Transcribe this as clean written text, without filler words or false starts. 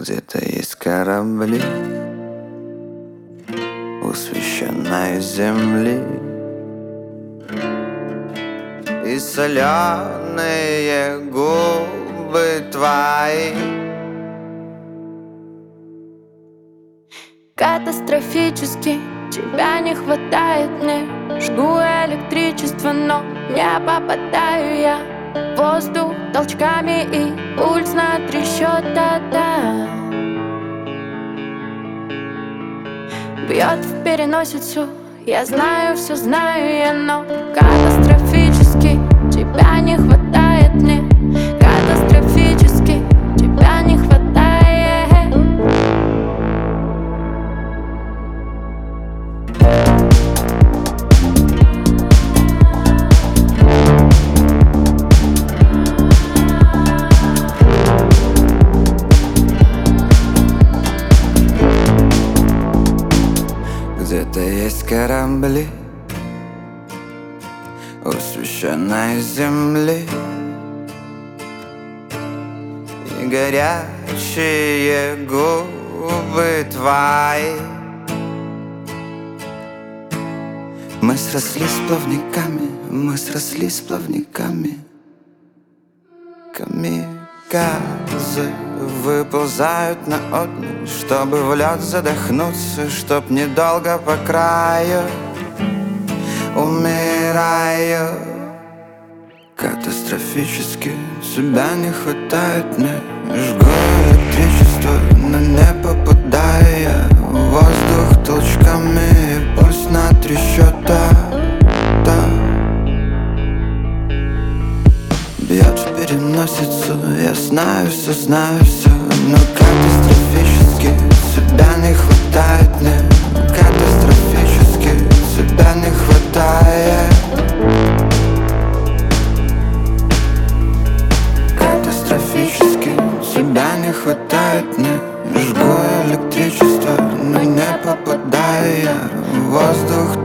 Где-то есть корабли у священной земли, и соленые губы твои. Катастрофически тебя не хватает мне. Жгу электричество, но не попадаю я. Воздух толчками и пульс на 3 счета, да. Бьет в переносицу, я знаю, все знаю я, но катастрофически тебя не хватает мне. Катастрофически тебя не хватает. Где-то есть корабли у священной земли, и горячие губы твои. Мы срослись плавниками, мы срослись плавниками. Камикадзе выползают на отмель, чтобы в лед задохнуться, чтоб недолго по краю. Умираю катастрофически, тебя не хватает мне. Жгу электричество, но не попадаю я. Воздух толчками и пульс на 3 счета, да. Бьет в переносицу, я знаю все, но катастрофически тебя не хватает мне. Катастрофически тебя не хватает. Катастрофически тебя не хватает мне. Жгу электричество, но не попадаю я. Воздух